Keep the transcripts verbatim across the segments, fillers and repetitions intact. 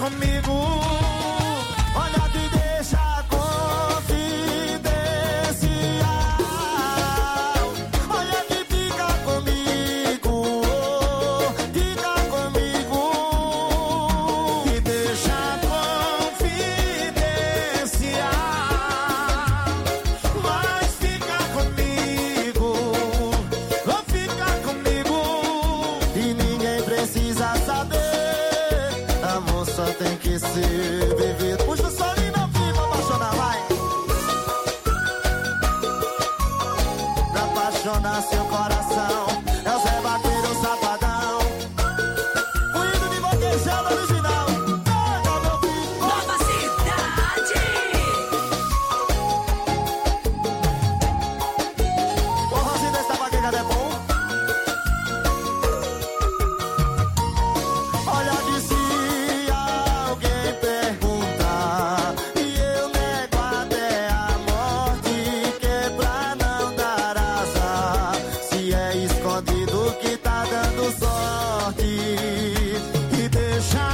comigo. Olha que deixa confidencial. Olha que fica comigo. Fica comigo. E deixa confidencial. Mas fica comigo. Ou fica comigo. E ninguém precisa saber. Amor só tem que ser vivido. Puxa o sol e não fica apaixonar, vai. Pra apaixonar seu coração. É o Zé Vaqueiro Safadão. O hino de Vaquejada original. Pega, meu filho. Nova Cidade. O Rosinho dessa vaquejada é bom. Olha que se alguém perguntar e eu nego até a morte, que é pra não dar azar. Se é escondido que tá dando sorte. E deixa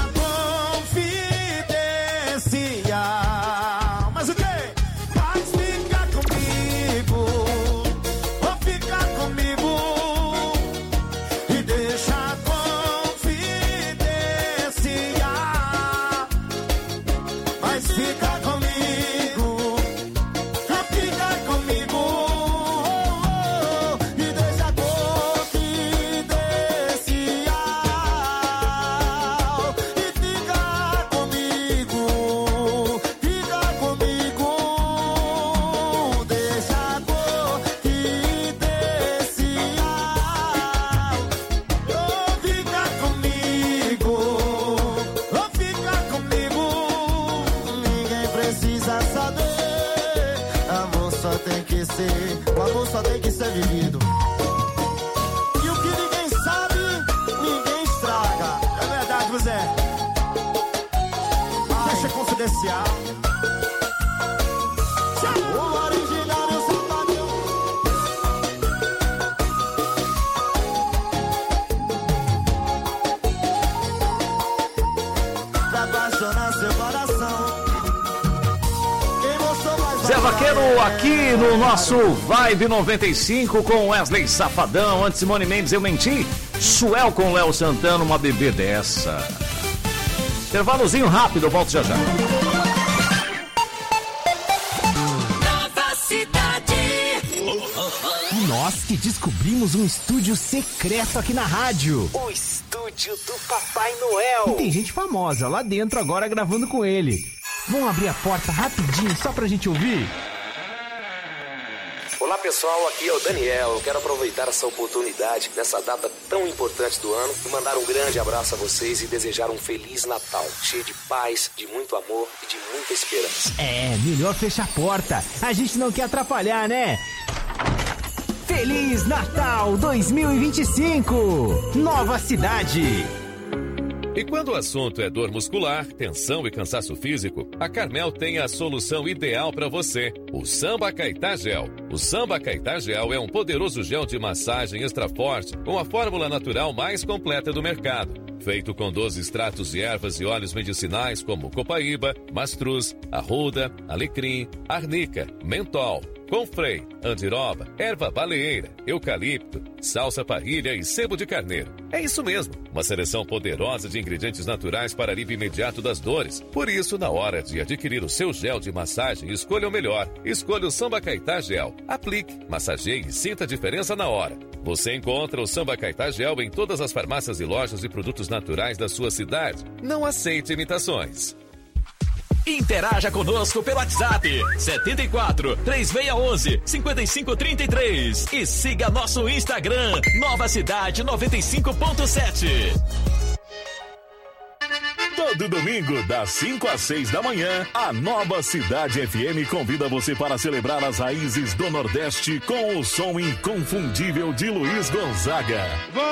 confidencial. Mas o quê? Mas fica comigo. Ou fica comigo. E deixa confidencial. Mas fica comigo. Ou fica comigo. E deixa confidencial. E fica comigo. Fica comigo. Deixa confidencial. Ou fica comigo. Ou fica comigo. Ninguém precisa saber. Amor só tem que ser. O amor só tem que ser vivido. E o que ninguém sabe, ninguém estraga. É verdade, José. Deixa confidencial. O original e o safadão. Pra apaixonar seu coração. Quem mostrou mais Zé vai Vaqueiro ganhar. aqui no nosso Vibe noventa e cinco com Wesley Safadão. Antes Simone Mendes, Eu Menti. Suel com Léo Santana, uma bebê dessa. Intervalozinho rápido, eu volto já já. Nova Cidade. Nós que descobrimos um estúdio secreto aqui na rádio. O estúdio do Papai Noel. E tem gente famosa lá dentro agora gravando com ele. Vamos abrir a porta rapidinho só pra gente ouvir? Olá pessoal, aqui é o Daniel. Eu quero aproveitar essa oportunidade nessa data tão importante do ano e mandar um grande abraço a vocês e desejar um Feliz Natal, cheio de paz, de muito amor e de muita esperança. É, melhor fechar a porta. A gente não quer atrapalhar, né? Feliz Natal dois mil e vinte e cinco! Nova Cidade! E quando o assunto é dor muscular, tensão e cansaço físico, a Carmel tem a solução ideal para você, o Samba Caetá Gel. O Samba Caetá Gel é um poderoso gel de massagem extra forte com a fórmula natural mais completa do mercado. Feito com doze extratos de ervas e óleos medicinais como copaíba, mastruz, arruda, alecrim, arnica, mentol, confrei, andiroba, erva baleeira, eucalipto, salsa parrilha e sebo de carneiro. É isso mesmo, uma seleção poderosa de ingredientes naturais para alívio imediato das dores. Por isso, na hora de adquirir o seu gel de massagem, escolha o melhor. Escolha o Samba Caetá Gel. Aplique, massageie e sinta a diferença na hora. Você encontra o Samba Caetá Gel em todas as farmácias e lojas de produtos naturais da sua cidade. Não aceite imitações. Interaja conosco pelo WhatsApp setenta e quatro, três seis um um, cinco cinco três três e siga nosso Instagram Nova Cidade noventa e cinco ponto sete. Todo domingo, das cinco às seis da manhã, a Nova Cidade F M convida você para celebrar as raízes do Nordeste com o som inconfundível de Luiz Gonzaga.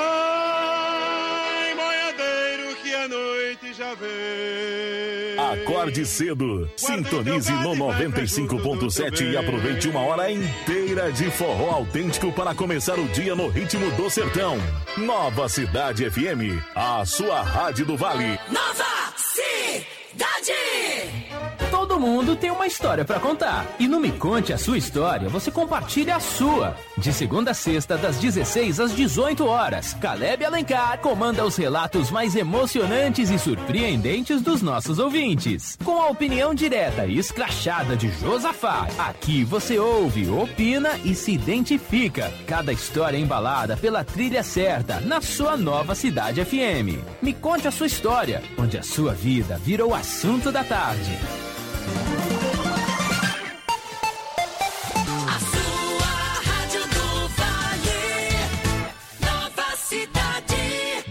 Vai, boiadeiro, que a noite já vem. Acorde cedo, sintonize no noventa e cinco ponto sete e aproveite uma hora inteira de forró autêntico para começar o dia no ritmo do sertão. Nova Cidade F M, a sua rádio do Vale. Nova Cidade. Todo mundo tem uma história pra contar. E no Me Conte a Sua História, você compartilha a sua. De segunda a sexta, das dezesseis às dezoito horas, Caleb Alencar comanda os relatos mais emocionantes e surpreendentes dos nossos ouvintes. Com a opinião direta e escrachada de Josafá, aqui você ouve, opina e se identifica. Cada história embalada pela trilha certa, na sua nova Cidade F M. Me Conte a Sua História, onde a sua vida vira o assunto da tarde. A sua Rádio do Vale, Nova Cidade.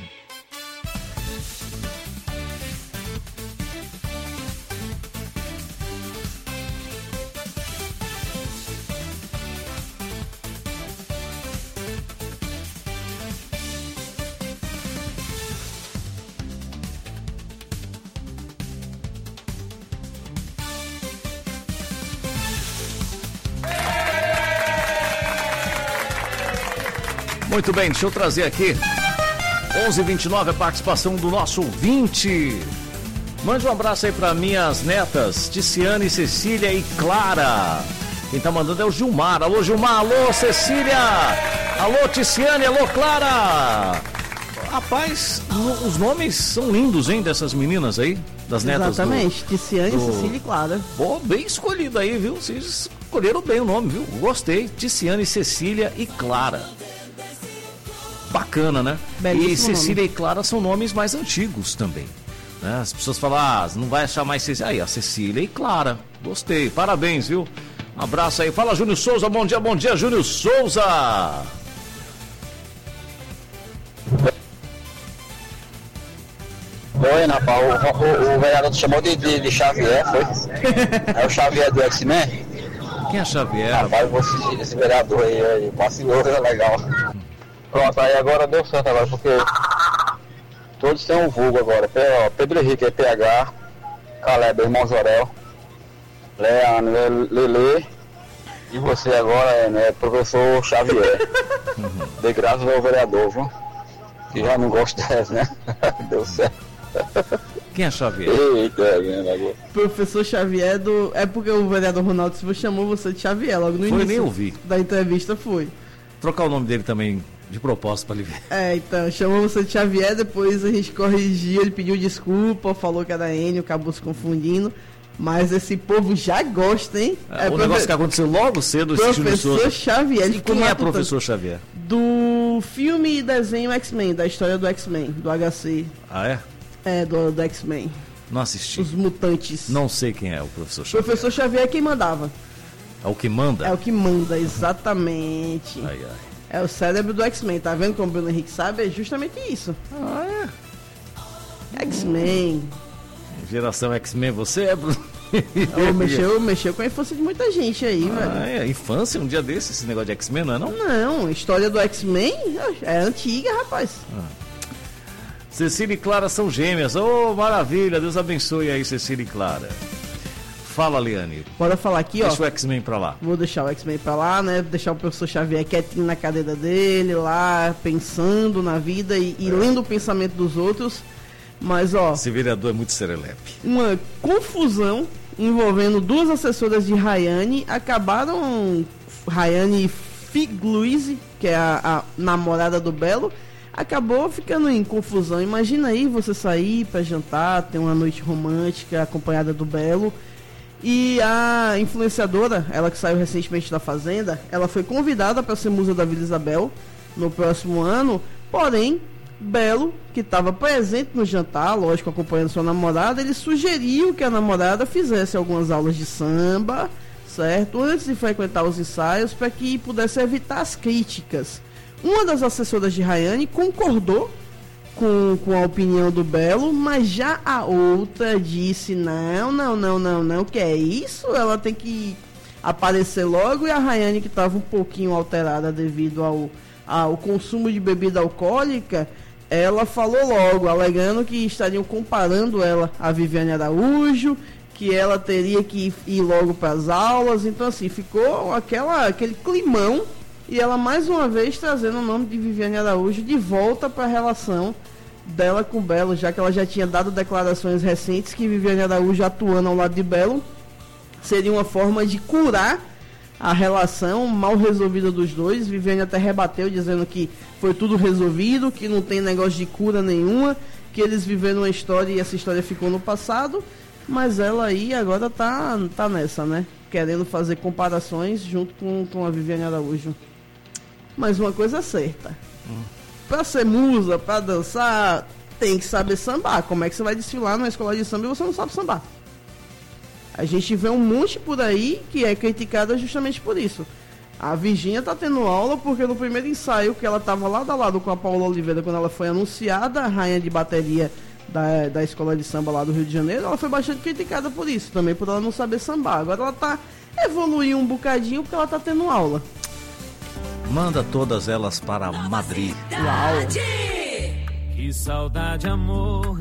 Muito bem, deixa eu trazer aqui onze e vinte e nove, a participação do nosso ouvinte. Mande um abraço aí para minhas netas Ticiane, Cecília e Clara. Quem tá mandando é o Gilmar. Alô Gilmar, alô Cecília, alô Ticiane, alô Clara. Rapaz, no, os nomes são lindos, hein, dessas meninas aí, das netas. Exatamente, do, Ticiane, do... Cecília e Clara. Pô, bem escolhido aí, viu? Vocês escolheram bem o nome, viu? Gostei, Ticiane, Cecília e Clara. Bacana, né? Belíssimo e Cecília nome. e Clara são nomes mais antigos também, né? As pessoas falam, ah, não vai achar mais Cecília. Aí, a Cecília e Clara. Gostei, parabéns, viu? Um abraço aí. Fala, Júnior Souza. Bom dia, bom dia, Júnior Souza. Oi, Napal, o, o, o vereador te chamou de, de, de Xavier, foi? É o Xavier do X-Men? Quem é Xavier? Rapaz, eu vou assistir esse vereador aí, aí vacilou, é legal. Pronto, aí agora deu certo agora, porque todos têm um vulgo agora. Pedro Henrique é P H, Caleb, irmão Jorel, Leandro, Lele, e você agora é, né, professor Xavier. De graças ao vereador, viu? Que já não gosta dessa, né? Deu certo. Quem é Xavier? Eita, é, Professor Xavier do... É porque o vereador Ronaldo Silva chamou você de Xavier logo no Foi, início nem ouvi. da entrevista, foi. Trocar o nome dele também de propósito pra ele ver. É, então, chamou você de Xavier, depois a gente corrigiu, ele pediu desculpa, falou que era Enio, acabou se confundindo. Mas esse povo já gosta, hein? É, é o profe... negócio que aconteceu logo cedo, esse Júnior Souza. Professor Xavier. E quem é Professor Xavier? Do filme e desenho X-Men, da história do X-Men, do H C. Ah, é? É, do, do X-Men. Não assisti. Os mutantes. Não sei quem é o Professor Xavier. Professor Xavier é quem mandava. É o que manda? É o que manda, exatamente. Ai, ai. É o cérebro do X-Men, tá vendo como o Bruno Henrique sabe? É justamente isso. Ah, é? X-Men. Geração X-Men, você é, Bruno? Oh, mexeu, mexeu com a infância de muita gente aí, ah, velho. É, infância, um dia desse, esse negócio de X-Men, não é não? Não, a história do X-Men é antiga, rapaz. Ah. Cecília e Clara são gêmeas. Ô, oh, maravilha, Deus abençoe aí, Cecília e Clara. Fala, Liane. Bora falar aqui, Deixa ó. Deixa o X-Men pra lá. Vou deixar o X-Men pra lá, né? Deixar o professor Xavier quietinho na cadeira dele, lá, pensando na vida e, e é. lendo o pensamento dos outros. Mas, ó... Esse vereador é muito serelepe. Uma confusão envolvendo duas assessoras de Rayane. Acabaram... Rayane Figluise, que é a, a namorada do Belo, acabou ficando em confusão. Imagina aí você sair pra jantar, ter uma noite romântica acompanhada do Belo. E a influenciadora, ela que saiu recentemente da Fazenda, ela foi convidada para ser musa da Vila Isabel no próximo ano, porém, Belo, que estava presente no jantar, lógico, acompanhando sua namorada, ele sugeriu que a namorada fizesse algumas aulas de samba, certo? Antes de frequentar os ensaios, para que pudesse evitar as críticas. Uma das assessoras de Rayane concordou Com, com a opinião do Belo, mas já a outra disse, não, não, não, não, não, que é isso? Ela tem que aparecer logo. E a Rayane, que estava um pouquinho alterada devido ao, ao consumo de bebida alcoólica, ela falou logo, alegando que estariam comparando ela a Viviane Araújo, que ela teria que ir logo para as aulas. Então assim, ficou aquela, aquele climão. E ela mais uma vez trazendo o nome de Viviane Araújo de volta para a relação dela com Belo, já que ela já tinha dado declarações recentes que Viviane Araújo atuando ao lado de Belo seria uma forma de curar a relação mal resolvida dos dois. Viviane até rebateu dizendo que foi tudo resolvido, que não tem negócio de cura nenhuma, que eles viveram uma história e essa história ficou no passado, mas ela aí agora tá, tá nessa, né? Querendo fazer comparações junto com, com a Viviane Araújo. Mas uma coisa é certa. Hum. Pra ser musa, pra dançar, tem que saber sambar. Como é que você vai desfilar numa escola de samba e você não sabe sambar? A gente vê um monte por aí que é criticada justamente por isso. A Virgínia tá tendo aula porque no primeiro ensaio que ela tava lado a lado com a Paula Oliveira, quando ela foi anunciada a rainha de bateria da, da escola de samba lá do Rio de Janeiro, ela foi bastante criticada por isso, também por ela não saber sambar. Agora ela tá evoluindo um bocadinho porque ela tá tendo aula. Manda todas elas para Madrid. Uau! Que saudade, amor.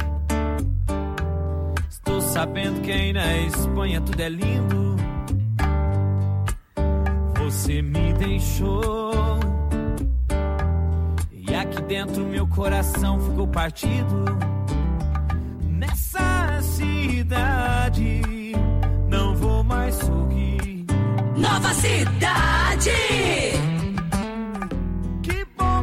Estou sabendo que aí na Espanha tudo é lindo. Você me deixou e aqui dentro meu coração ficou partido. Nessa cidade não vou mais sorrir. Nova cidade. Que bom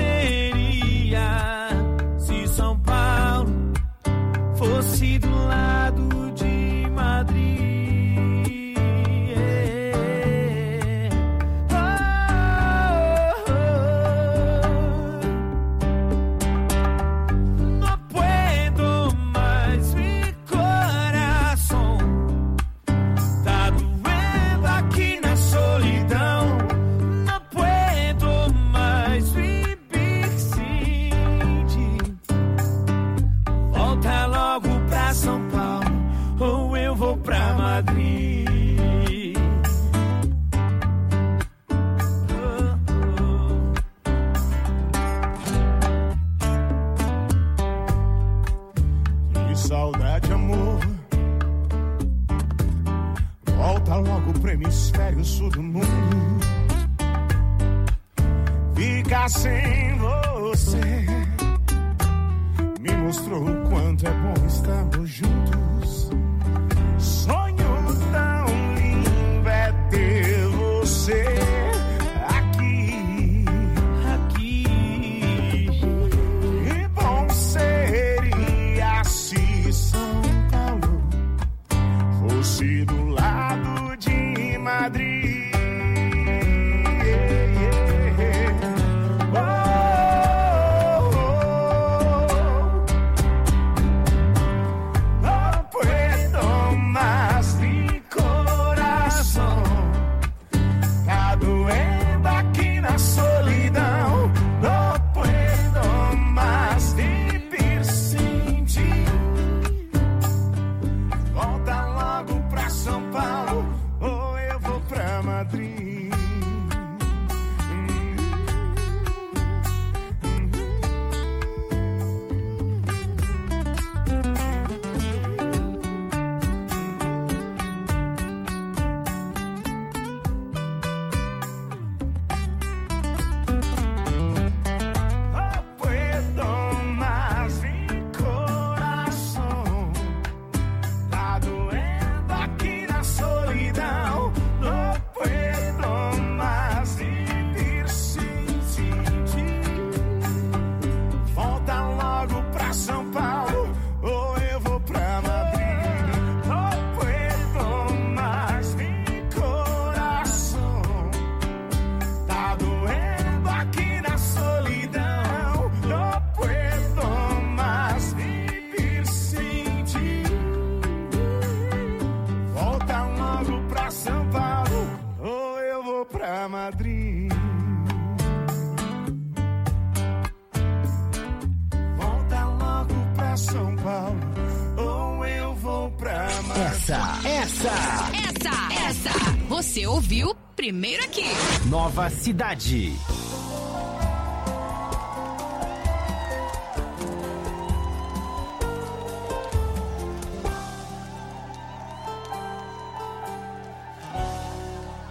seria se São Paulo fosse do lado de Madrid. Sul do mundo, ficar sem você me mostrou o quanto é bom estarmos juntos. Sonho tão lindo é ter você aqui, aqui. Que bom seria se São Paulo fosse do lado de Madrid. Você ouviu primeiro aqui. Nova Cidade.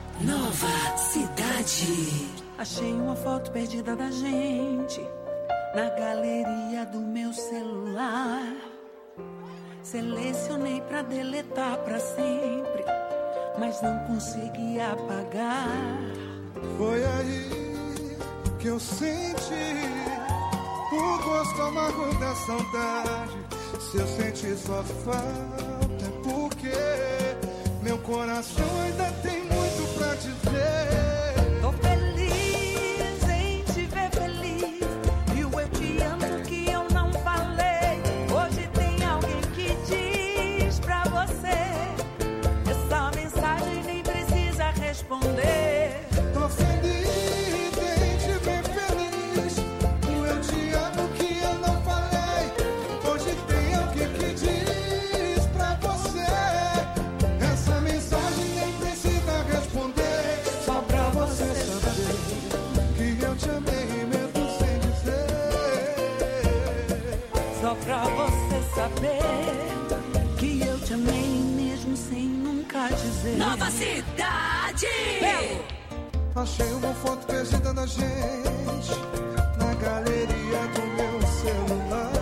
Nova Cidade. Achei uma foto perdida da gente. na galeria do meu celular. Selecionei pra deletar pra sempre, mas não consegui apagar. Foi aí que eu senti o gosto amargo da saudade. Se eu senti sua falta é porque meu coração ainda tem muito pra dizer. Tô feliz em te ver feliz, e o eu te amo que eu não falei. Hoje tem alguém que diz pra você, essa mensagem nem precisa responder. Tô feliz em te ver feliz, o eu te amo que eu não falei. Hoje tem alguém que diz pra você, essa mensagem nem precisa responder. Só pra você saber que eu te amei mesmo sem dizer. Só pra você saber que eu te amei mesmo sem nunca dizer. Nova Cidade. Belo. Achei uma foto perdida da gente na galeria do meu celular.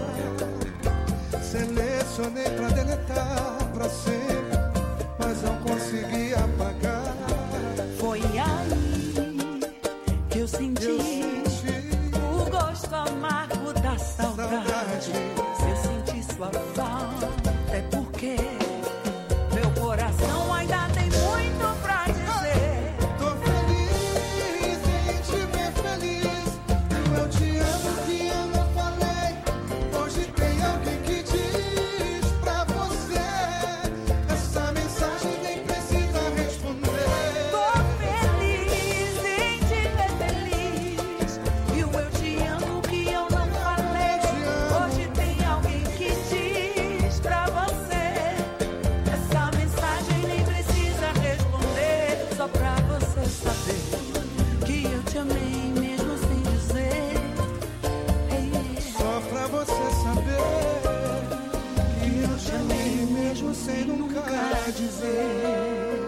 Selecionei pra deletar pra sempre, mas não consegui apagar. Foi aí que eu senti, eu senti o gosto amargo da saudade. saudade. Se eu senti sua falta é porque meu coração ainda tem muito pra dizer. Tô feliz em te ver feliz, eu te amo que eu não falei. Hoje tem alguém que diz pra você, essa mensagem nem precisa responder. Tô feliz em te ver feliz, e o eu te amo que eu não falei. Hoje tem alguém que diz pra você, essa mensagem nem precisa responder. Só pra você saber que eu te amei mesmo sem dizer. Hey, yeah. Só pra você saber que eu te amei mesmo sem nunca dizer.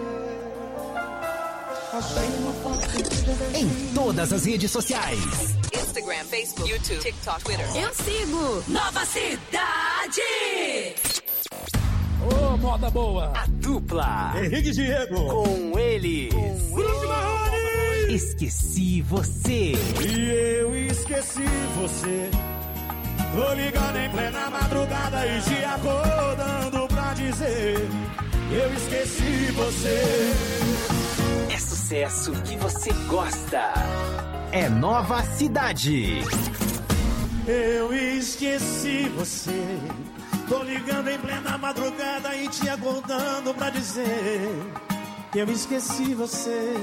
Achei uma foto perdida da Em gente. todas as redes sociais. Instagram, Facebook, YouTube, TikTok, Twitter. Eu sigo Nova Cidade. Ô, moda boa. A dupla. Henrique e Diego. Com eles. Bruno Marrone. Esqueci você. E eu esqueci você. Tô ligando em plena madrugada e te acordando pra dizer, eu esqueci você. É sucesso que você gosta. É Nova Cidade. Eu esqueci você. Tô ligando em plena madrugada e te acordando pra dizer, eu esqueci você.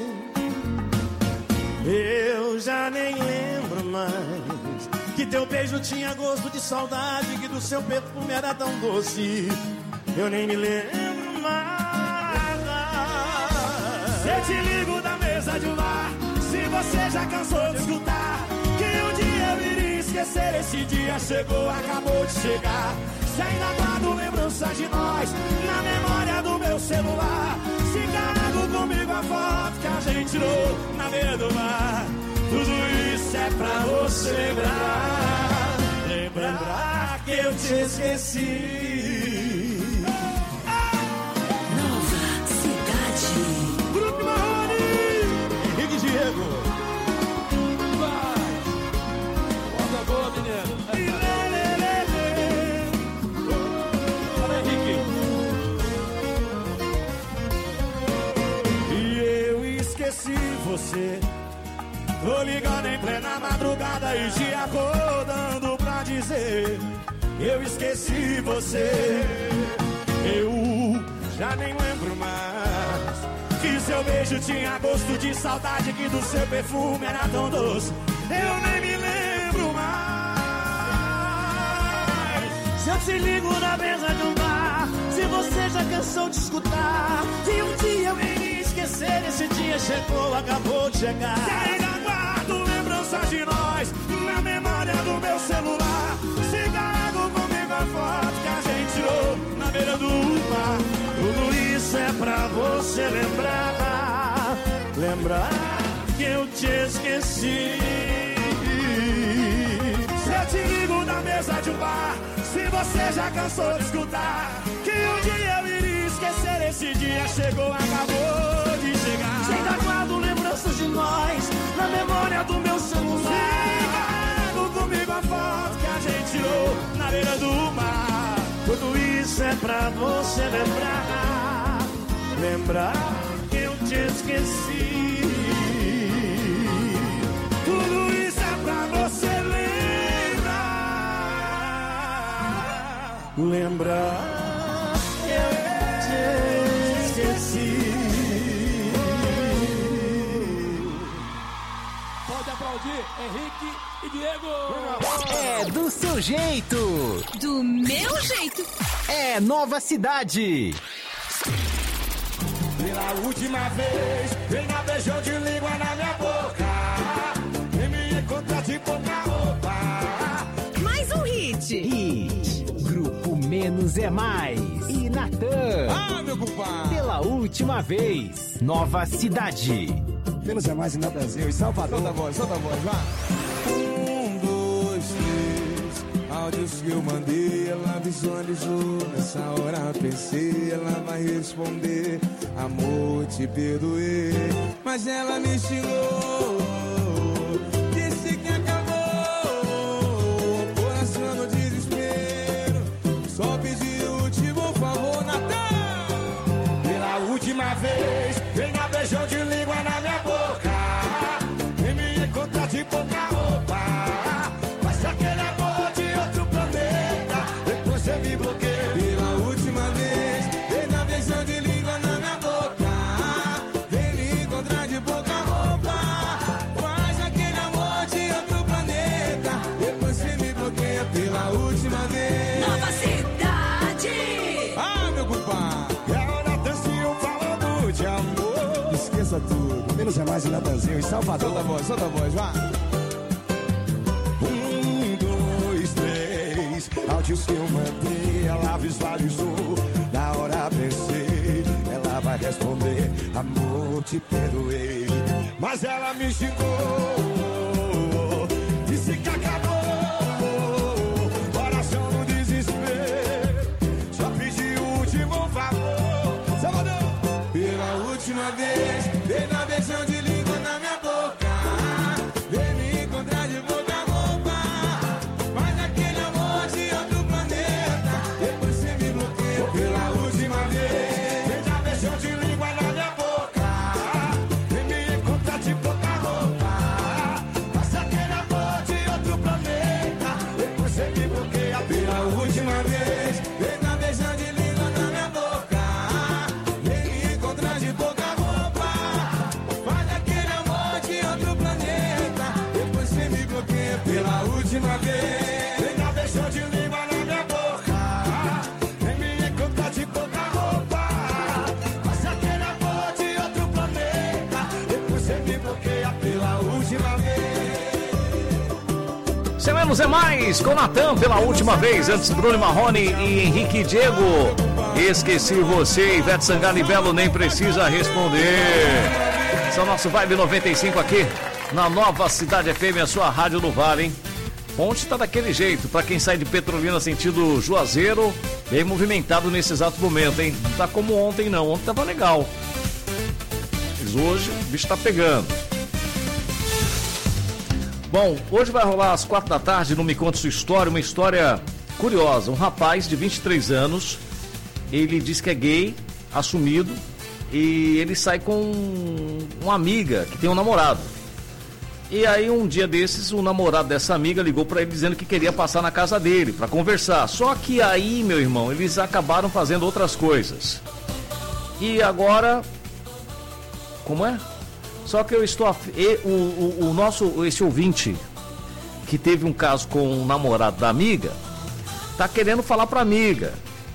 Eu já nem lembro mais que teu beijo tinha gosto de saudade, que do seu perfume era tão doce. Eu nem me lembro mais. Se eu te ligo da mesa de um bar, se você já cansou de escutar que um dia eu iria esquecer, esse dia chegou, acabou de chegar. Se ainda guardo lembranças de nós na memória do meu celular, se carrego comigo a foto que a gente tirou na beira do mar, tudo isso é pra você lembrar, lembrar que eu te esqueci. Nova Cidade. Bruno Marrone. Henrique e Diego. Vai. Moda boa, menino. Fala, Henrique. E eu esqueci você. Tô ligando em plena madrugada e te acordando pra dizer, eu esqueci você. Eu já nem lembro mais que seu beijo tinha gosto de saudade, que do seu perfume era tão doce. Eu nem me lembro mais. Se eu te ligo na mesa de um bar, se você já cansou de escutar que um dia eu iria esquecer, esse dia chegou, acabou de chegar. Se ainda guardo lembranças de nós na memória do meu celular, se carrego comigo a foto que a gente tirou na beira do mar, tudo isso é pra você lembrar, lembrar que eu te esqueci. Se eu te mesa de um bar. Se você já cansou de escutar que um dia eu iria esquecer, esse dia chegou, acabou de chegar. Ainda guardo lembranças de nós na memória do meu celular. Fico comigo a foto que a gente tirou na beira do mar. Tudo isso é pra você lembrar, lembrar que eu te esqueci. Tudo isso é pra você lembrar, lembrar que eu te esqueci. Pode aplaudir Henrique e Diego. É do seu jeito. Do meu jeito. É Nova Cidade. Pela última vez, vem na beijão de língua na minha boca. Vem me encontrar de pouca roupa. Mais um hit. Hit. Grupo Menos é Mais. E Natan. Ah, meu compadre. Pela última vez, Nova Cidade. Menos é Mais em Brasil e Salvador. Solta a voz, solta a voz, vá. Um, dois, três. Áudios que eu mandei, ela visualizou. Nessa hora pensei, ela vai responder. Amor, te perdoei, mas ela me xingou. Disse que acabou, coração no desespero. Só pedi o último favor, Natan. Pela última vez, vem na beijão de língua na minha boca. Vem me encontrar de pouca roupa. Mas aquele amor de outro planeta, depois você me bloqueia. Pela última vez, vem na beijão de língua na minha boca. Vem me encontrar de pouca roupa. Faz aquele amor de outro planeta, depois você me bloqueia. Pela última vez. Nova Cidade. Ah, meu compadre. É o Natanzinho falando de amor. Esqueça tudo, menos é mais em Natanzinho em Salvador. Solta a voz, solta a voz, vá. Um, dois, três. Áudios que eu mandei, ela visualizou. Na hora pensei, ela vai responder. Amor, te perdoei, mas ela me xingou. Disse que acabou, coração no desespero. Só pedi o último favor, Salvador. Pela última vez, vem na beijão de língua na minha boca. Vem me encontrar de boca roupa. Faz aquele amor de outro planeta, depois você me bloqueia. Pela última vez, vem na beijão de língua na minha boca. Vem me encontrar de boca roupa. Faz aquele amor de outro planeta, depois você me bloqueia. Pela última vez, vem na beijão de língua na minha boca. Vem me encontrar de boca roupa. Faz aquele amor de outro planeta, depois você me bloqueia. Pela última vez, vem na beijão de língua na minha boca. Vem me encontrar de boca roupa. Faz aquele amor de outro planeta, depois você me bloqueia. Pela última vez. Sem menos é mais, com Natan pela última vez, antes Bruno Marrone e Henrique e Diego. Esqueci você, Ivete Sangalo e Belo nem precisa responder. Esse é o nosso Vibe noventa e cinco aqui, na Nova Cidade F M, a sua rádio no Vale, hein? Ontem tá daquele jeito, pra quem sai de Petrolina sentido Juazeiro, bem movimentado nesse exato momento, hein? Não tá como ontem não, ontem tava legal. Mas hoje o bicho tá pegando. Bom, hoje vai rolar às quatro da tarde no Me Conte Sua História, uma história curiosa. Um rapaz de vinte e três anos, ele diz que é gay, assumido, e ele sai com uma amiga que tem um namorado. E aí um dia desses, o namorado dessa amiga ligou pra ele dizendo que queria passar na casa dele pra conversar. Só que aí, meu irmão, eles acabaram fazendo outras coisas. E agora, como é? Só que eu estou af... e, o, o, o nosso, esse ouvinte que teve um caso com o namorado da amiga, tá querendo falar pra amiga,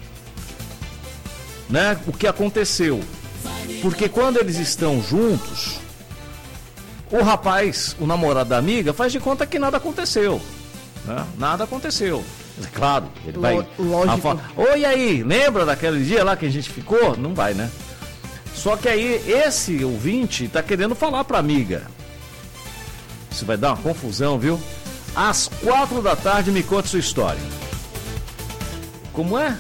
né, o que aconteceu. Porque quando eles estão juntos, o rapaz, o namorado da amiga, faz de conta que nada aconteceu, né? Nada aconteceu. É claro, ele vai... Lógico. Falar, oi aí, lembra daquele dia lá que a gente ficou? Não vai, né? Só que aí esse ouvinte tá querendo falar pra amiga. Isso vai dar uma confusão, viu? Às quatro da tarde, me conte sua história. Como é?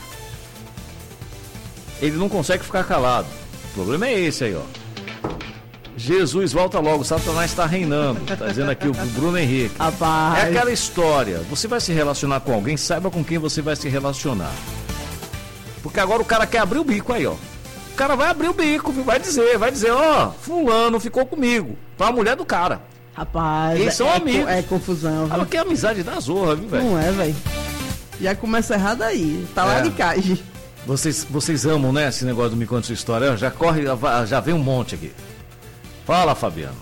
Ele não consegue ficar calado. O problema é esse aí, ó. Jesus, volta logo, Satanás está reinando. Tá dizendo aqui o Bruno Henrique. Rapaz. É aquela história. Você vai se relacionar com alguém, saiba com quem você vai se relacionar. Porque agora o cara quer abrir o bico aí, ó. O cara vai abrir o bico, vai dizer, vai dizer, ó, fulano ficou comigo. Tá a mulher do cara. Rapaz, eles são é, amigos. É confusão. Ela quer amizade da zorra, viu, velho? Não é, velho. Já começa errado aí. Tá lá É. de caixa. Vocês, vocês amam, né, esse negócio do Me Conte Sua História? Já corre, já vem um monte aqui. Fala, Fabiano.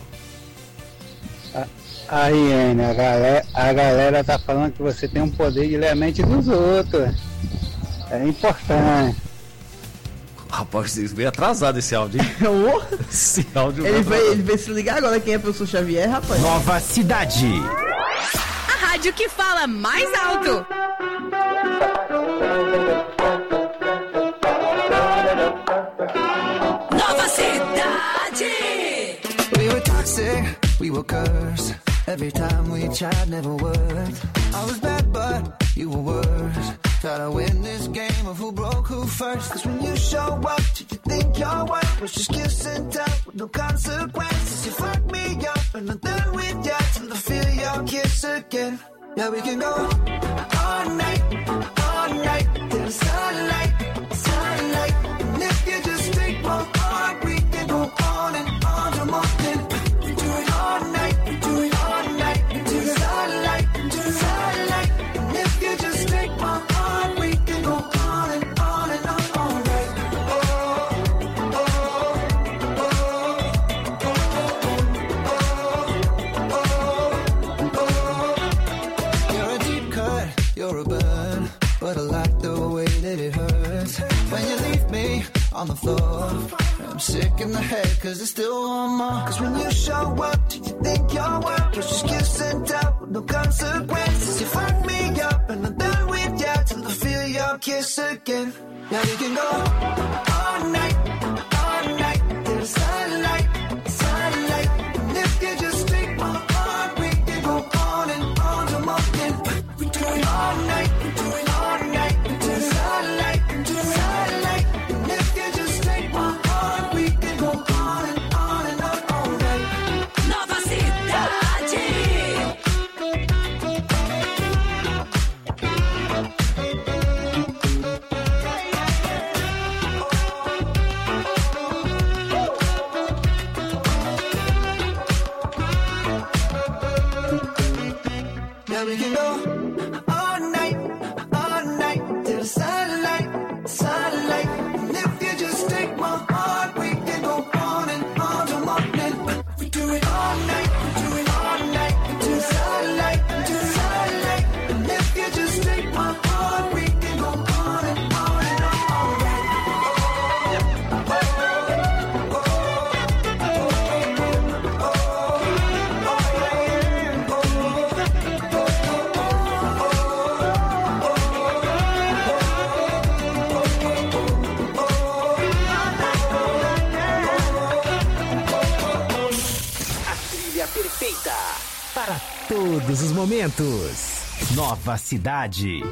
Aí, Ana, a galera, a galera tá falando que você tem um poder de ler a mente dos outros. É importante. Rapaz, veio atrasado esse áudio, hein? Esse áudio Ele veio veio, atrasado. ele veio se ligar agora quem é professor Xavier, rapaz. Nova Cidade. A rádio que fala mais alto. Nova Cidade. We were toxic, we were cursed. Every time we tried, never worked. I was bad, but you were worse. Try to win this game of who broke who first. Cause when you show up, did you think your work was just kiss and tell with no consequences? You fuck me up and I'm done with you till I feel your kiss again. Yeah, we can go all night, all night till the sunlight, sunlight. And if you just take my heart, we can go on and on till morning. We do it all night, we do it all night until the sunlight, until the sunlight. And if you just take my heart, we can go on and on and on all night. Oh, oh, oh, oh. You're a deep cut, you're a burn, but I like the way that it hurts. When you leave me on the floor, I'm sick in the head cause it's still one more. Cause when you show up, do you think your work was just kiss and tell with no consequences? You fuck me up and I'm done with you till I feel your kiss again. Now we can go all night, all night till the sunlight, sunlight. And if you just take my heart, we can go on and on till morning. We do it all night, we do it all night until the sunlight, until the sunlight. And if you just take my heart, we can go on and on and on all night. Nova Cidade. Yeah, we can go all night, all night till the sunlight, sunlight. And if you just take my heart, we can go on and on till morning. We do it all night, we do it all night until the sunlight, until the sunlight. And if you just take my heart, we can go on and on and on all night. A trilha perfeita para todos os momentos. Nova Cidade.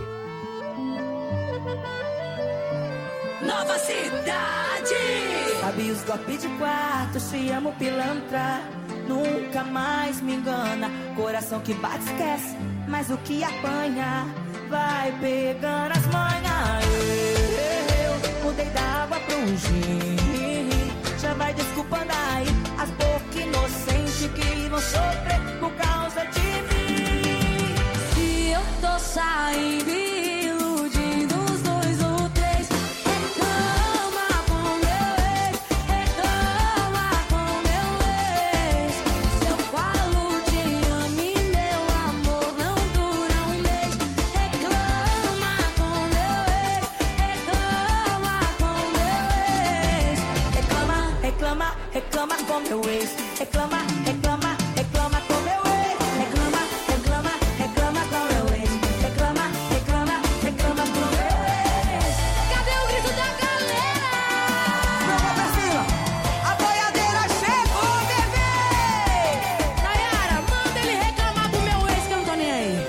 Nova Cidade. Sabe os golpes de quarto, te amo pilantra. Nunca mais me engana. Coração que bate esquece, mas o que apanha vai pegando as manhas. Eu mudei da água pro gin. Já vai desculpando aí as bocas inocentes que vão sofrer por causa de mim. E eu tô saindo iludindo os dois ou três. Reclama com meu ex, reclama com meu ex. Se eu falo te amo e meu amor não dura um mês. Reclama com meu ex, reclama com meu ex. Reclama, reclama, reclama com meu ex. Reclama, reclama, reclama com meu ex. Reclama, reclama, reclama com meu ex. Reclama, reclama, reclama com meu ex. Cadê o grito da galera? Vamos pra cima. A boiadeira chegou, bebê. Nayara, manda ele reclamar do meu ex que eu não tô nem aí.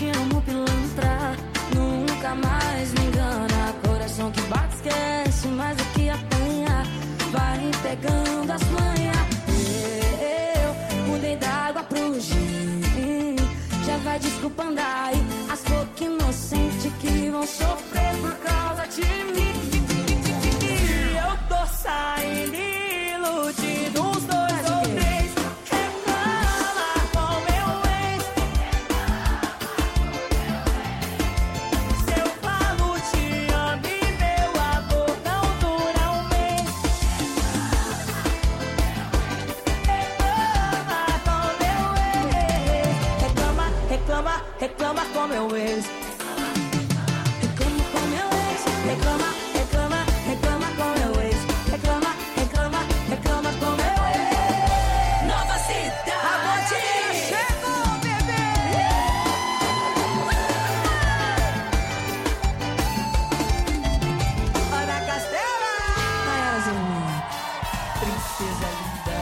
te amo, pilantra. Nunca mais me engana. Coração que bate, esquece, mas o que apanha vai pegando as manhas. Eu mudei da água pro gin. Já vai desculpando aí as poucas inocentes que vão sofrer por causa de mim. Eu tô saindo iludido, uns dois ou três. Reclama com meu ex. Se eu falo te amo e meu amor não dura um mês. Reclama com meu ex. Reclama, reclama, reclama com meu ex. Reclama com meu ex. Reclama, reclama, reclama com meu ex. Reclama, reclama, reclama com meu ex. Nova Cidade. A botinha chegou, bebê. Ana Castela. Maiazinha. Princesa linda.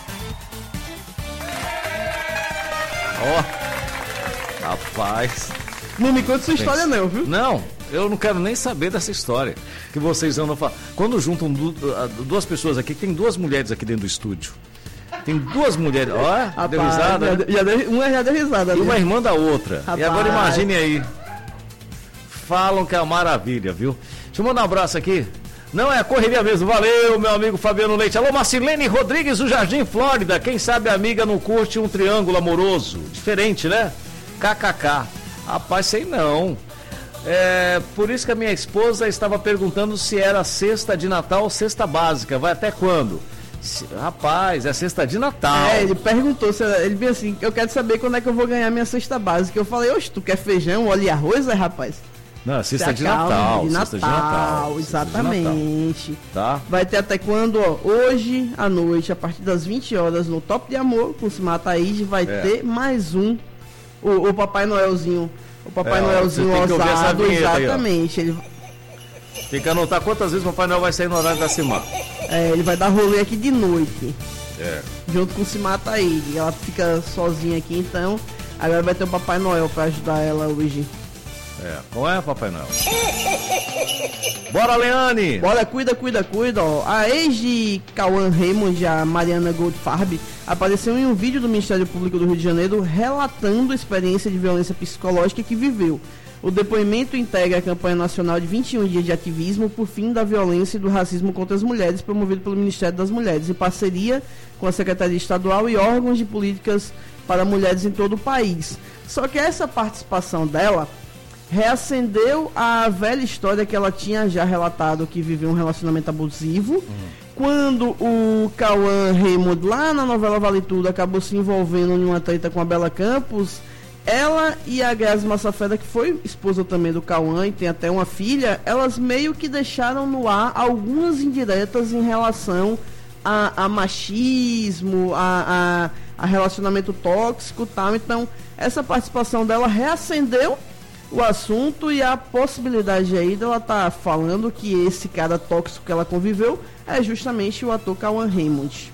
Ó, rapaz. Não me conta sua história não, viu? Não, eu não quero nem saber dessa história que vocês andam falando. Quando juntam du- duas pessoas aqui, tem duas mulheres aqui dentro do estúdio. Tem duas mulheres, ó, deu risada. Já, já deu, uma já deu risada. E ali. uma irmã da outra. Rapaz. E agora imagine aí. Falam que é uma maravilha, viu? Deixa eu mandar um abraço aqui. Não é a correria mesmo, valeu, meu amigo Fabiano Leite. Alô, Marcilene Rodrigues do Jardim Flórida. Quem sabe a amiga não curte um triângulo amoroso? Diferente, né? K K K. Rapaz, sei não. É, por isso que a minha esposa estava perguntando se era cesta de Natal ou cesta básica. Vai até quando? Se- Rapaz, é cesta de Natal. É, ele perguntou, se era- ele veio assim, eu quero saber quando é que eu vou ganhar minha cesta básica. Eu falei, oxe, tu quer feijão, óleo e arroz, é, rapaz? Não, cesta Se de acalma, Natal. de Cesta de Natal, Natal. cesta de Natal. exatamente. Tá? Vai ter até quando, ó, hoje à noite, a partir das vinte horas, no Top de Amor, com o Simar Taíde, vai É. ter mais um, o, o Papai Noelzinho. O Papai É, ó, Noelzinho você tem que ouvir essa ousado, vinheta aí, ó. exatamente. Ele, Tem que anotar quantas vezes o Papai Noel vai sair no horário da semana. é, ele vai dar rolê aqui de noite, É. junto com o Simar Taíde. Ela fica sozinha aqui, então agora vai ter o Papai Noel pra ajudar ela hoje. É. Qual é, Papai Noel? Bora, Leane! Bora, cuida, cuida, cuida, ó. A ex de Cauã Raymond, a Mariana Goldfarb, apareceu em um vídeo do Ministério Público do Rio de Janeiro relatando a experiência de violência psicológica que viveu. O depoimento integra a campanha nacional de vinte e um dias de ativismo por fim da violência e do racismo contra as mulheres, promovido pelo Ministério das Mulheres, em parceria com a Secretaria Estadual e órgãos de políticas para mulheres em todo o país. Só que essa participação dela reacendeu a velha história que ela tinha já relatado, que viveu um relacionamento abusivo. Quando o Cauã Raymond, lá na novela Vale Tudo, acabou se envolvendo em uma treta com a Bela Campos, ela e a Grazi Massafera, que foi esposa também do Cauã e tem até uma filha, elas meio que deixaram no ar algumas indiretas em relação a, a machismo, a, a, a relacionamento tóxico e tal. Então, essa participação dela reacendeu o assunto e a possibilidade aí dela tá falando que esse cara tóxico que ela conviveu é justamente o ator Cauã Raymond.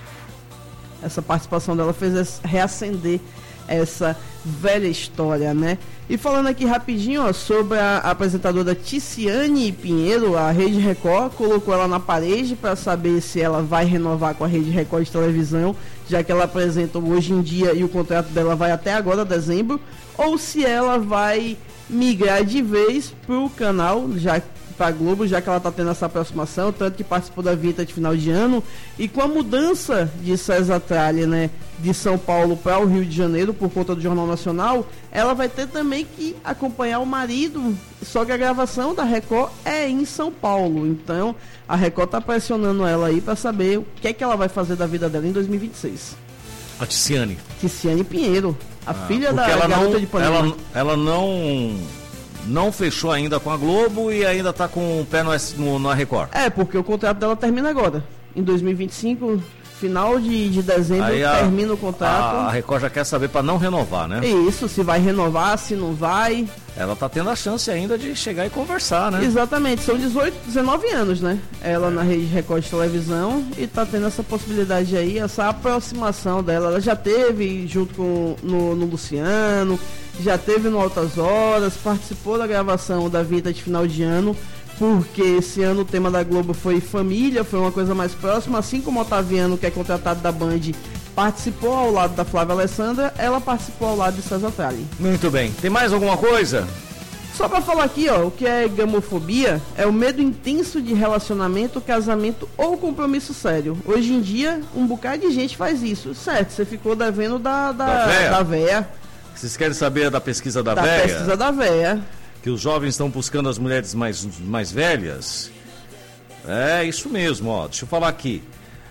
Essa participação dela fez esse- reacender essa velha história, né? E falando aqui rapidinho, ó, sobre a apresentadora Ticiane Pinheiro, a Rede Record colocou ela na parede para saber se ela vai renovar com a Rede Record de televisão, já que ela apresenta hoje em dia e o contrato dela vai até agora, dezembro, ou se ela vai migrar de vez pro canal, já pra Globo, já que ela tá tendo essa aproximação, tanto que participou da vinheta de final de ano, e com a mudança de César Tralha, né, de São Paulo para o Rio de Janeiro, por conta do Jornal Nacional, ela vai ter também que acompanhar o marido, só que a gravação da Record é em São Paulo, então a Record tá pressionando ela aí para saber o que é que ela vai fazer da vida dela em dois mil e vinte e seis. A Ticiane. Ticiane Pinheiro, a Ah, filha da porque ela garota não, de Panema. ela, ela não não fechou ainda com a Globo e ainda tá com o pé no, S- no, na Record. É, porque o contrato dela termina agora. Em dois mil e vinte e cinco, final de, de dezembro, Aí a- termina o contrato. A, a Record já quer saber para não renovar, né? Isso, se vai renovar, se não vai. Ela tá tendo a chance ainda de chegar e conversar, né? Exatamente, são dezoito, dezenove anos, né? Ela na Rede Record de televisão e tá tendo essa possibilidade aí, essa aproximação dela. Ela já teve junto com no, no Luciano, já teve no Altas Horas, participou da gravação da vinheta de final de ano, porque esse ano o tema da Globo foi família, foi uma coisa mais próxima, assim como o Otaviano, que é contratado da Band, participou ao lado da Flávia Alessandra, ela participou ao lado de César Tralli. Muito bem. Tem mais alguma coisa? Só pra falar aqui, ó, o que é gamofobia é o medo intenso de relacionamento, casamento ou compromisso sério. Hoje em dia, um bocado de gente faz isso. Certo, você ficou devendo da, da, Da véia? da véia. Vocês querem saber da pesquisa da, Da véia? pesquisa da véia. Que os jovens estão buscando as mulheres mais, mais velhas? É isso mesmo, ó. Deixa eu falar aqui.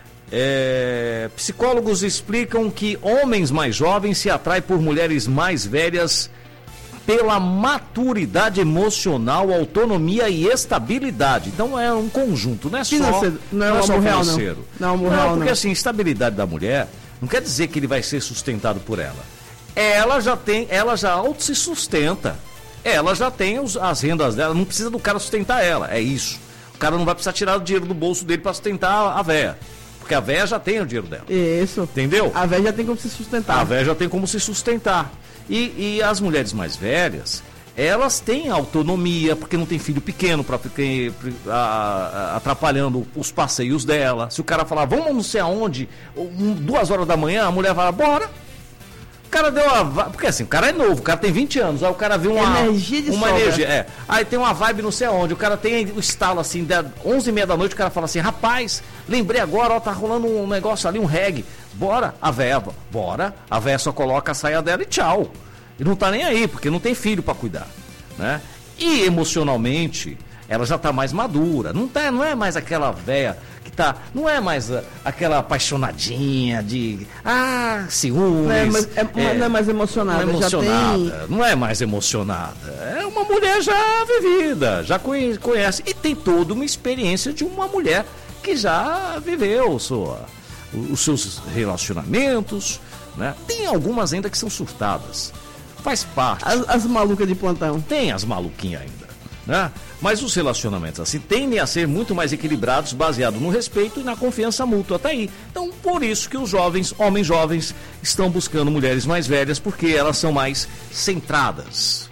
É, psicólogos explicam que homens mais jovens se atraem por mulheres mais velhas pela maturidade emocional, autonomia e estabilidade. Então é um conjunto, não é só, Financeiro, não é um só amor real, não. financeiro. Não é um amor real, porque não. assim, estabilidade da mulher não quer dizer que ele vai ser sustentado por ela. Ela já tem, ela já auto se sustenta. Ela já tem os, as rendas dela, não precisa do cara sustentar ela, é isso. O cara não vai precisar tirar o dinheiro do bolso dele para sustentar a, a véia. Porque a véia já tem o dinheiro dela. Isso. Entendeu? A véia já tem como se sustentar. A véia já tem como se sustentar. E, e as mulheres mais velhas, elas têm autonomia, porque não tem filho pequeno para ficar a- a- atrapalhando os passeios dela. Se o cara falar, vamos não sei aonde, um, duas horas da manhã, a mulher fala, bora. O cara deu uma vibe, porque assim, o cara é novo, o cara tem vinte anos, aí o cara viu uma Energia de uma sobra. energia, é. Aí tem uma vibe não sei aonde, o cara tem o estalo assim, de onze e meia da noite, o cara fala assim, rapaz, lembrei agora, ó, tá rolando um negócio ali, um reggae, bora, a véia, bora, a véia só coloca a saia dela e tchau. E não tá nem aí, porque não tem filho para cuidar, né? E emocionalmente, ela já tá mais madura, não, tá, não é mais aquela véia que tá, não é mais a- aquela apaixonadinha de, ah, ciúmes. Não é mais- é- não é mais emocionada, Não é já emocionada, tem- não é mais emocionada. É uma mulher já vivida, já conhe- conhece. E tem toda uma experiência de uma mulher que já viveu sua, os seus relacionamentos, né? Tem algumas ainda que são surtadas. Faz parte. As, as malucas de plantão. Tem as maluquinhas ainda, né? Mas os relacionamentos assim tendem a ser muito mais equilibrados, baseados no respeito e na confiança mútua. Tá aí. Então, por isso que os jovens, homens jovens, estão buscando mulheres mais velhas, porque elas são mais centradas.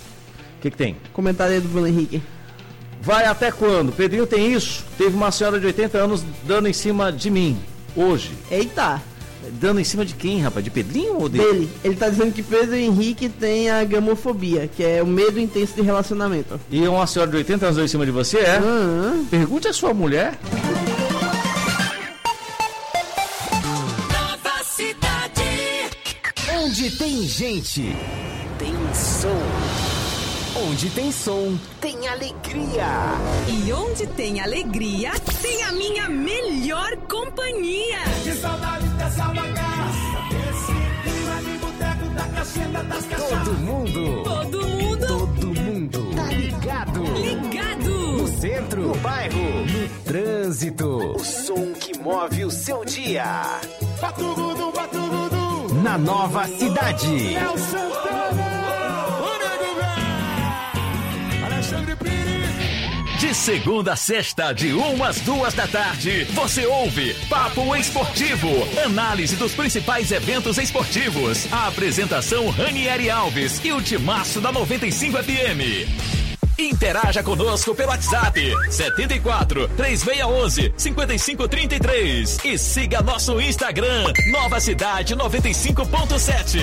O que, que tem? Comentário aí do Bruno Henrique. Vai até quando? Pedrinho tem isso. Teve uma senhora de oitenta anos dando em cima de mim, hoje. Eita! Dando em cima de quem, rapaz? De Pedrinho ou dele? Dele. Ele tá dizendo que Pedro Henrique tem a gamofobia, que é o medo intenso de relacionamento. E uma senhora de oitenta anos deu em cima de você, é? Uhum. Pergunte à sua mulher. Nova cidade. Onde tem gente, tem som. Onde tem som, tem alegria. E onde tem alegria, tem a minha melhor companhia. Que saudade dessa bagaça, desse clima de boteco da cacheta das cachaças. Todo mundo, Todo mundo todo mundo tá ligado. ligado. No centro, no bairro, no trânsito. O som que move o seu dia. Batugudu, batugudu. Na nova cidade. É o Santana. O nego velho. Alexandre Pires. De segunda a sexta, de uma às duas da tarde, você ouve Papo Esportivo, análise dos principais eventos esportivos. A apresentação Ranieri Alves e o timaço da noventa e cinco F M. Interaja conosco pelo WhatsApp setenta e quatro, três seis um um, cinco cinco três três e siga nosso Instagram Nova Cidade noventa e cinco ponto sete.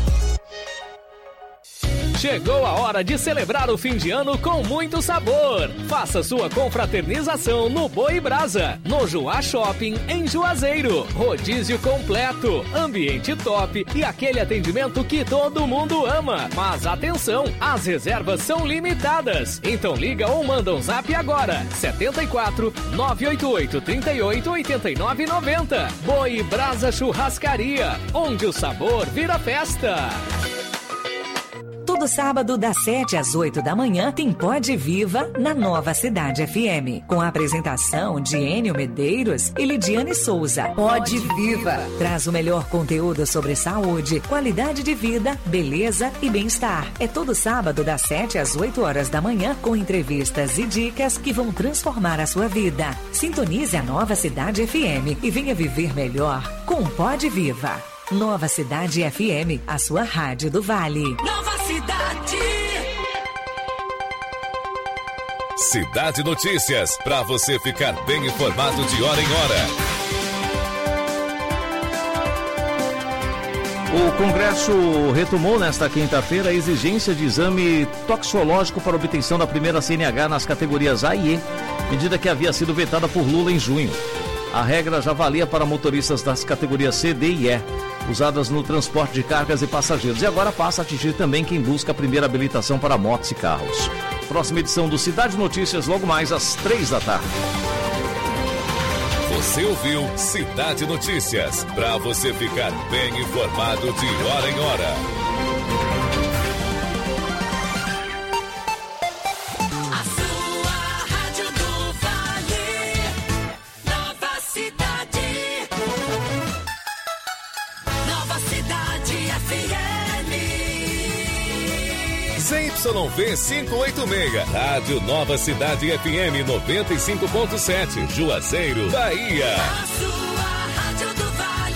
Chegou a hora de celebrar o fim de ano com muito sabor. Faça sua confraternização no Boi Brasa, no Juá Shopping, em Juazeiro. Rodízio completo, ambiente top e aquele atendimento que todo mundo ama. Mas atenção, as reservas são limitadas. Então liga ou manda um zap agora. setenta e quatro, nove oito oito, trinta e oito, oitenta e nove, noventa. Boi Brasa Churrascaria, onde o sabor vira festa. Todo sábado, das sete às oito da manhã, tem Pode Viva na Nova Cidade F M. Com a apresentação de Enio Medeiros e Lidiane Souza. Pode Viva traz o melhor conteúdo sobre saúde, qualidade de vida, beleza e bem-estar. É todo sábado, das sete às oito horas da manhã, com entrevistas e dicas que vão transformar a sua vida. Sintonize a Nova Cidade F M e venha viver melhor com Pode Viva. Nova Cidade F M, a sua rádio do Vale. Nova Cidade. Cidade Notícias, para você ficar bem informado de hora em hora. O Congresso retomou nesta quinta-feira a exigência de exame toxicológico para obtenção da primeira C N H nas categorias A e E, medida que havia sido vetada por Lula em junho. A regra já valia para motoristas das categorias C, D e E, usadas no transporte de cargas e passageiros, e agora passa a atingir também quem busca a primeira habilitação para motos e carros. Próxima edição do Cidade Notícias, logo mais às três da tarde. Você ouviu Cidade Notícias, para você ficar bem informado de hora em hora. A sua rádio do Vale. Nova Cidade. Nova Cidade F M. Z Y V quinhentos e oitenta e seis, Rádio Nova Cidade F M noventa e cinco ponto sete, Juazeiro, Bahia. A sua rádio do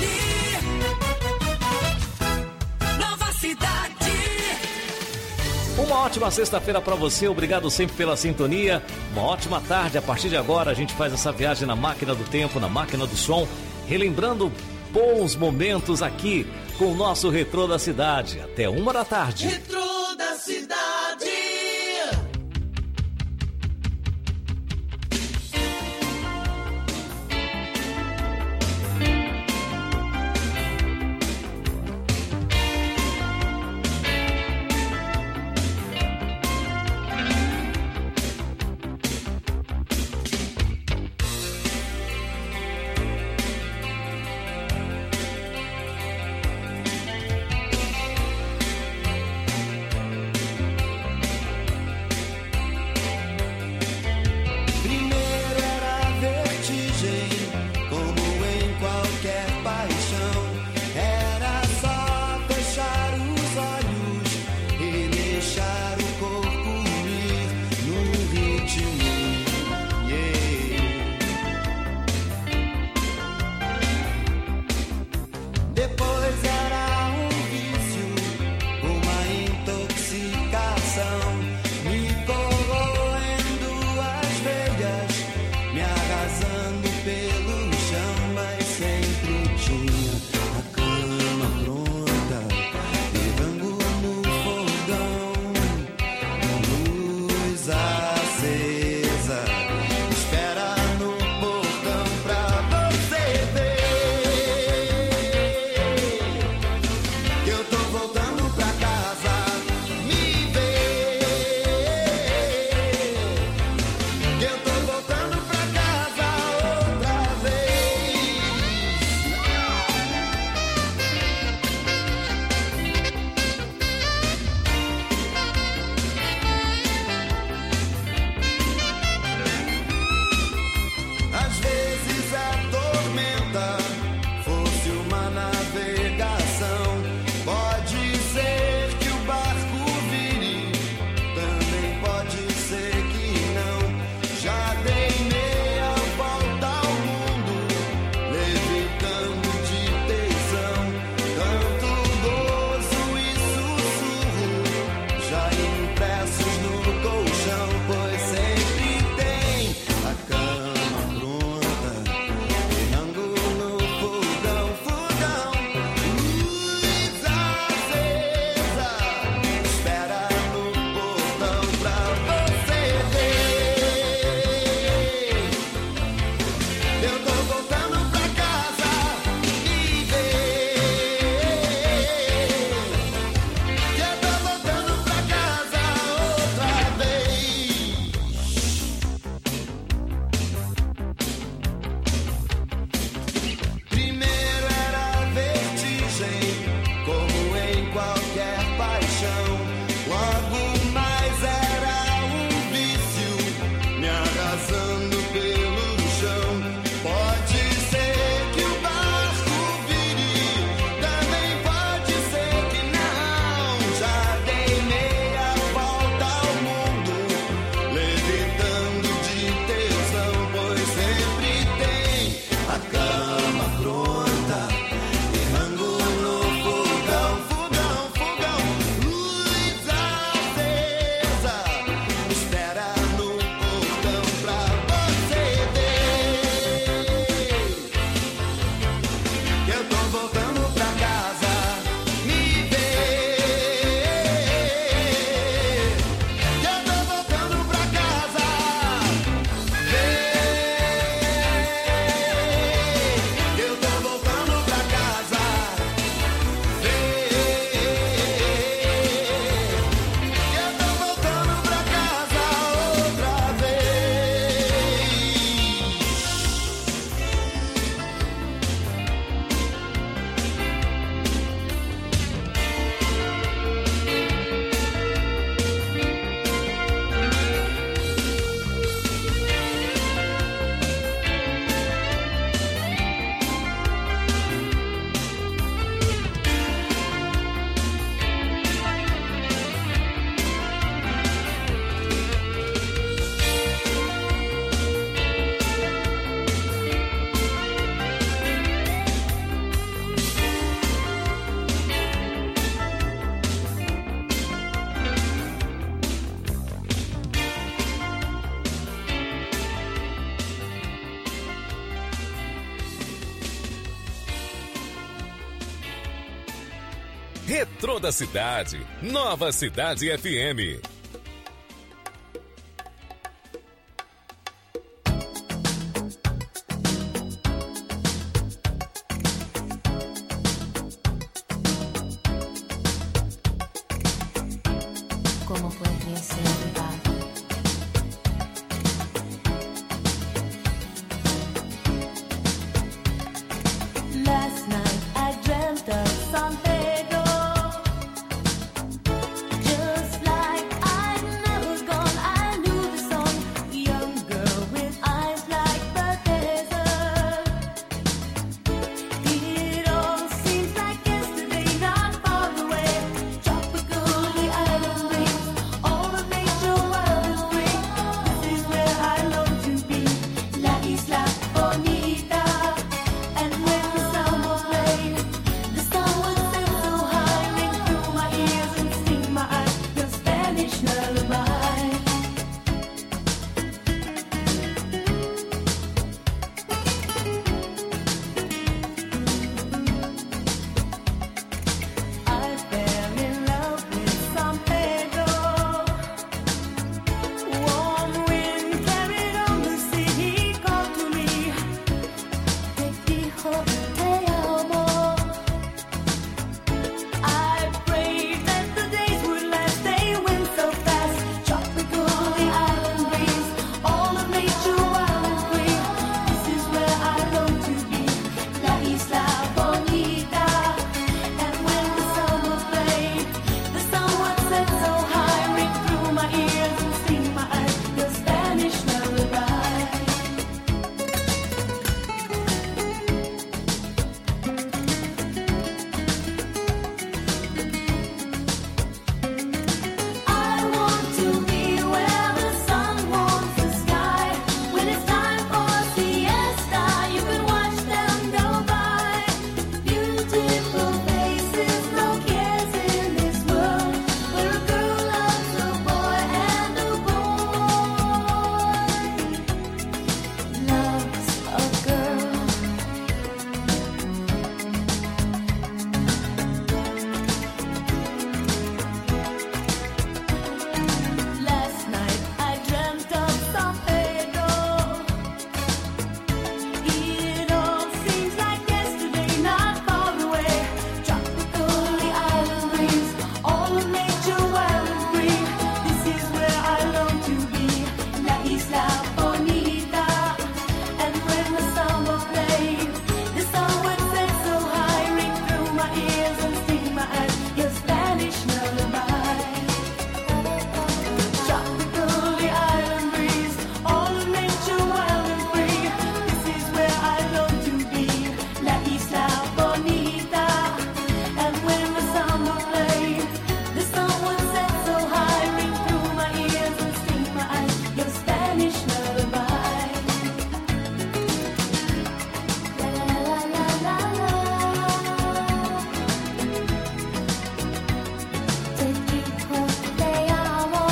Vale. Nova Cidade. Uma ótima sexta-feira para você, obrigado sempre pela sintonia. Uma ótima tarde, a partir de agora a gente faz essa viagem na máquina do tempo, na máquina do som, relembrando bons momentos aqui com o nosso Retrô da Cidade. Até uma da tarde. Retrô da Cidade. Retrô da Cidade, Nova Cidade F M. Como podría ser verdad. Last night I dreamt of San Pedro, just like I'd never gone. I knew the song, young girl with eyes like the desert. It all seems like yesterday, not far away. Tropical, the island breeze, all of nature wild and free. This is where I long to be, La Isla Bonita. And when the samba played, the sun would set so high, ring through my ears and sting my eyes, the Spanish lullaby. I fell in love with San Pedro. Warm wind carried on the sea. He called to me, te dijo te amo. I prayed that the days would last. They went so fast. Tropical, the island breeze, all of nature wild and free. This is where I long to be, La Isla Bonita. And when the summer played, the sun would set so high, ring through my ears and sting my eyes, the Spanish lullaby. I want to be where the sun warms the sky. When it's time for siesta, you can watch them go by. Beautiful faces, no cares in this world, where a girl loves a boy and a boy loves a girl. Last night I dreamt of San Pedro. It all seems like yesterday, not far away. Tropical, the island breeze, all of nature wild and free. This is where I long to be, La Isla Bonita. And when the samba played, the sun would set so high, ring through my ears and sting my eyes, your Spanish lullaby. Tropical, the island breeze, all of nature wild and free. This is where I long to be, La Isla Bonita. And when the samba played, the sun would set so high, ring through my ears and sting my eyes, your Spanish lullaby. La la la la la. Te dijo te amo.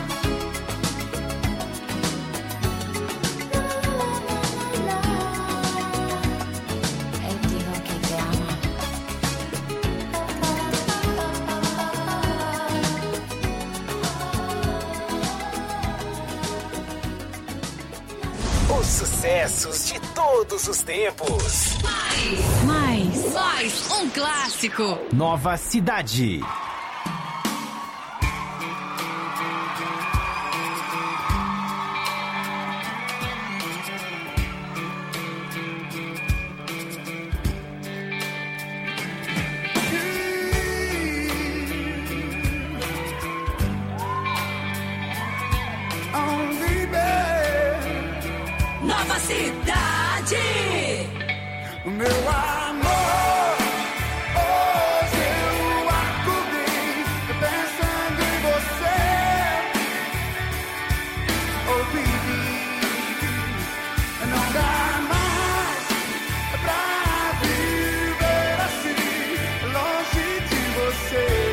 Él dijo que te ama. Os sucessos de todos os tempos. Mais, mais um clássico. Nova Cidade. Nova Cidade. Meu amor, hoje eu acordei pensando em você. Oh baby, não dá mais pra viver assim, longe de você.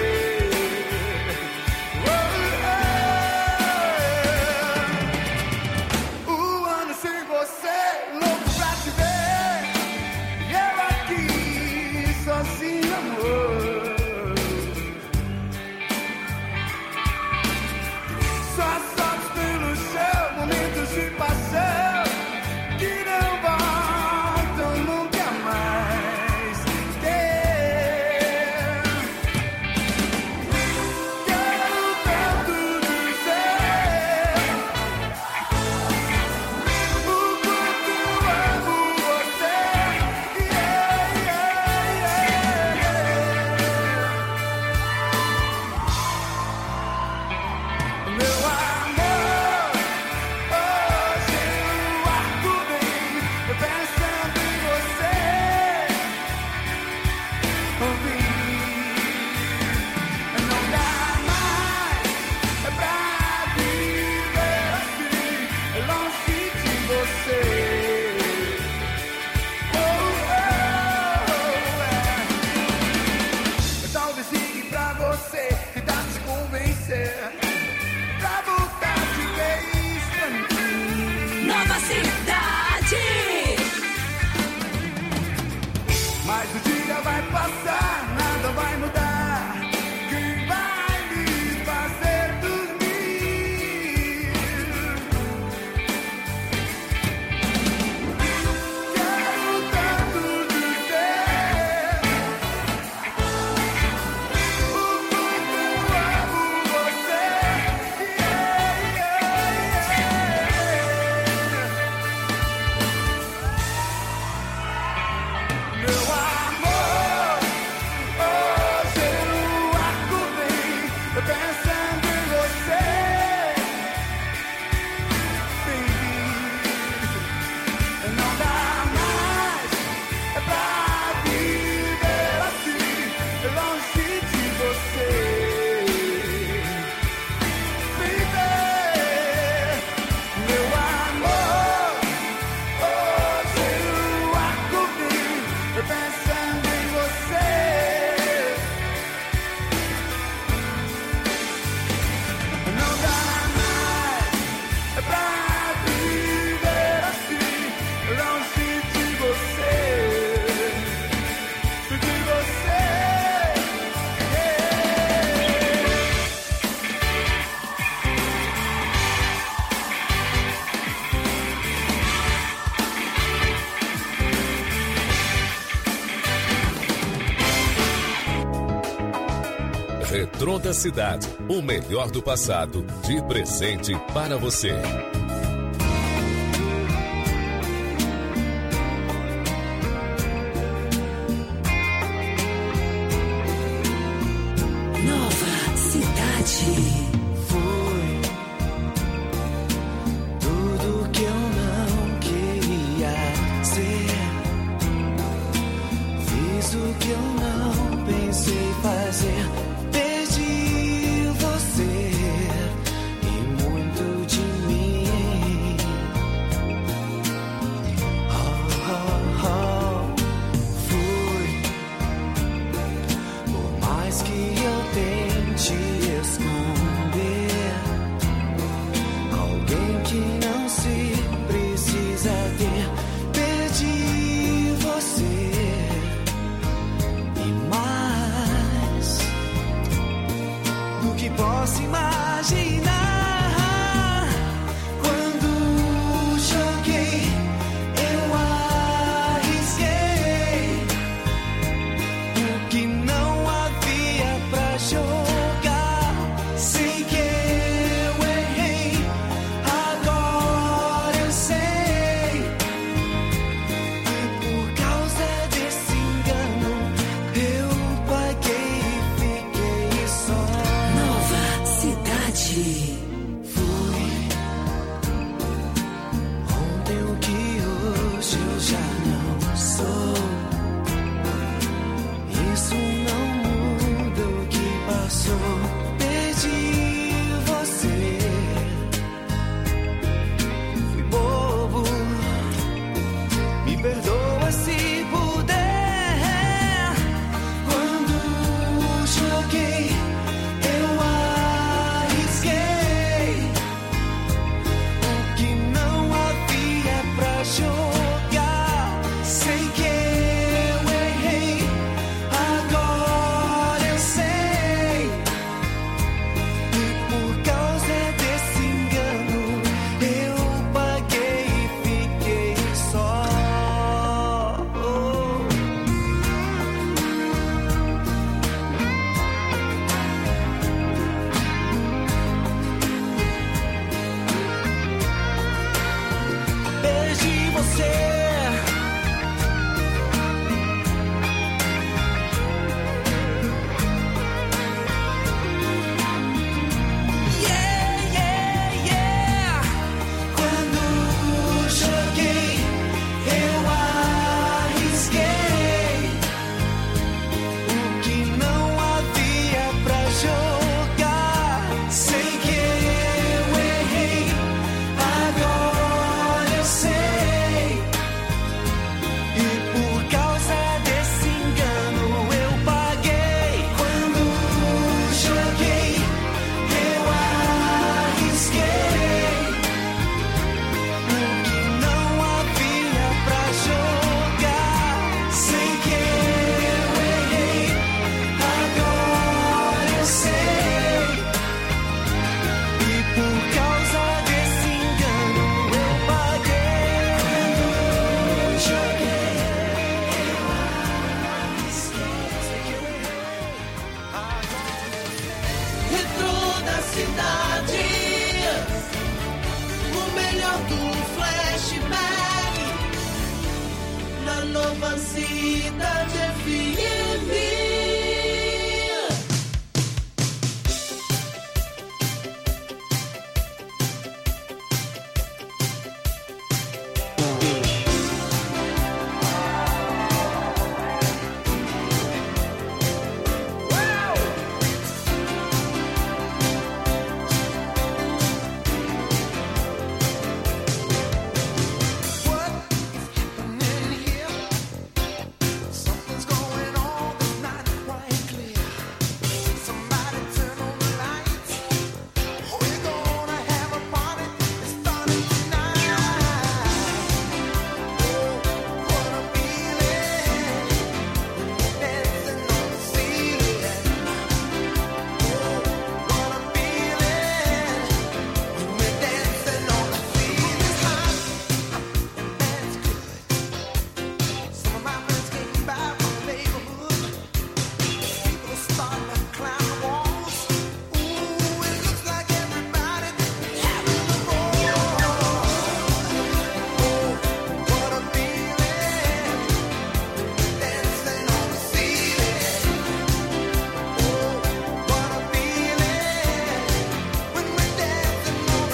Oh, oh. O ano sem você, louco pra te ver. E eu aqui cidade. Mas o dia vai passar, nada vai mudar. Quem vai me fazer dormir? Quero tanto dizer o quanto eu amo você. Yeah, yeah, yeah. Meu amor, hoje eu acordei pensando em você, baby. Não dá mais pra viver assim, longe de você, baby. Meu amor, hoje eu acordei pensando em você. Não dá mais pra viver assim, longe de você, de você. Retrô da Cidade, o melhor do passado, de presente para você.